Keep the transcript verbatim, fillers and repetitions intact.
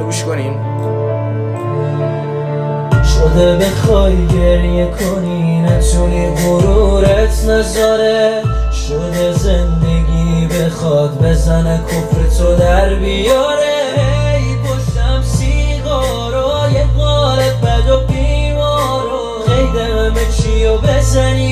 اینو گوش کنین. شده بخوای گریه کنی نتونی غرورت نذاره، شده زندگی بخواد بزنه کفر تو در بیاره. ای پشتم سیگارو یه قالب بد و بیمارو، قید همه چی و بزنی